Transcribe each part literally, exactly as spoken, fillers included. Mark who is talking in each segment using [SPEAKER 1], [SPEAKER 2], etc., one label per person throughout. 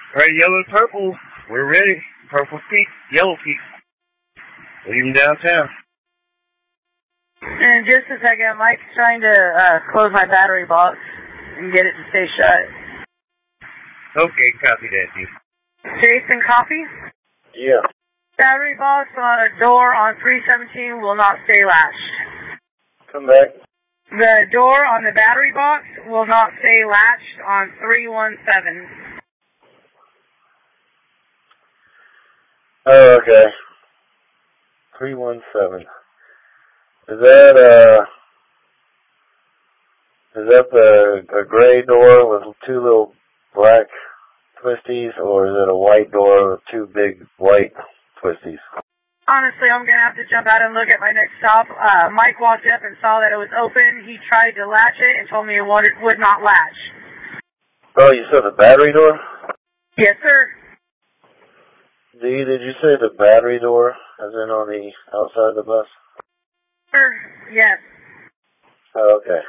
[SPEAKER 1] Alright, yellow and purple. We're ready. Purple peak, yellow peak. Leaving downtown.
[SPEAKER 2] In just a second, Mike's trying to uh, close my battery box and get it to stay shut.
[SPEAKER 1] Okay, copy that, dude.
[SPEAKER 2] Jason, copy?
[SPEAKER 1] Yeah.
[SPEAKER 2] Battery box on a door on three seventeen will not stay latched.
[SPEAKER 1] Come back.
[SPEAKER 2] The door on the battery box will not stay latched on three one seven.
[SPEAKER 1] Oh, okay. three one seven. Is that, uh, is that the, a gray door with two little black twisties, or is it a white door with two big white twisties?
[SPEAKER 2] Honestly, I'm going to have to jump out and look at my next stop. Uh, Mike walked up and saw that it was open. He tried to latch it and told me it would, would not latch.
[SPEAKER 1] Oh, you said the battery door?
[SPEAKER 2] Yes, sir.
[SPEAKER 1] Dee, did you say the battery door, as in on the outside of the bus?
[SPEAKER 2] Sir, yes.
[SPEAKER 1] Oh, okay.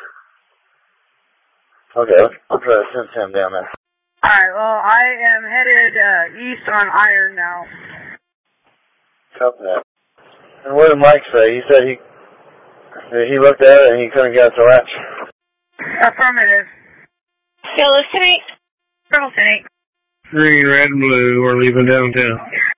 [SPEAKER 1] Okay, I'll try to send Tim down there.
[SPEAKER 2] Alright, well, I am headed uh, east on Iron now.
[SPEAKER 1] Copy that. And what did Mike say? He said he he looked at it and he couldn't get it to latch.
[SPEAKER 2] Affirmative.
[SPEAKER 3] Yellow, ten eight.
[SPEAKER 2] Purple, ten eight.
[SPEAKER 1] Green, red, and blue, we're leaving downtown.